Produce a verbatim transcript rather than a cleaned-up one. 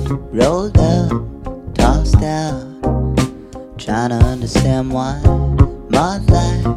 rolled up, tossed out, trying to understand why my life